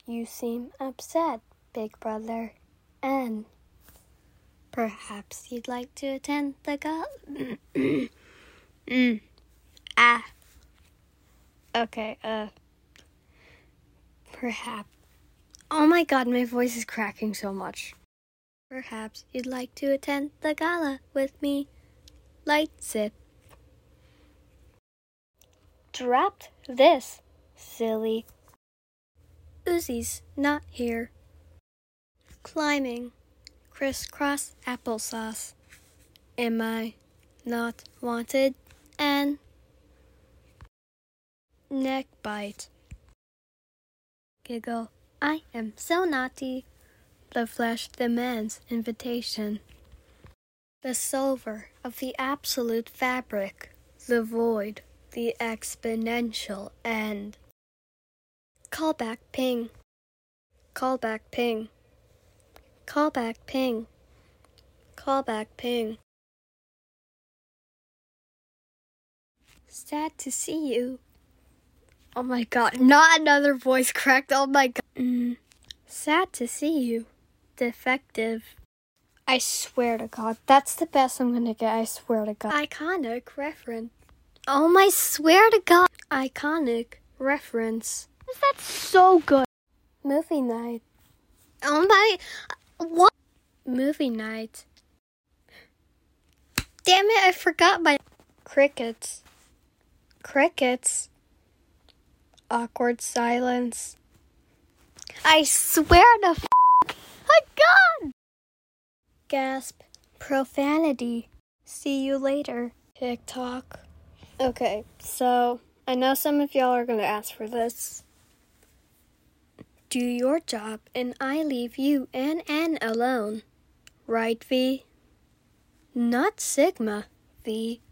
You seem upset, Big Brother. And perhaps you'd like to attend the gala. Okay, perhaps. Oh my god, my voice is cracking so much. Perhaps you'd like to attend the gala with me. Light sip. Dropped this, silly. Uzi's not here. Climbing. Crisscross applesauce. Am I not wanted? And neck bite. Giggle. I am so naughty. The flesh demands invitation. The silver of the absolute fabric. The void. The exponential end. Callback ping. Callback ping. Callback ping. Callback ping. Sad to see you. Oh my god, not another voice cracked. Oh my god. Sad to see you. Defective. I swear to god, that's the best I'm gonna get. I swear to god. Iconic reference. Oh my swear to god. Iconic reference. That's so good. Movie night. Oh my. What? Movie night. Damn it, I forgot my. Crickets. Crickets. Awkward silence. I swear to my god. Gasp. Profanity. See you later. TikTok. Okay, so I know some of y'all are going to ask for this. Do your job and I leave you and Anne alone. Right, V? Not Sigma, V.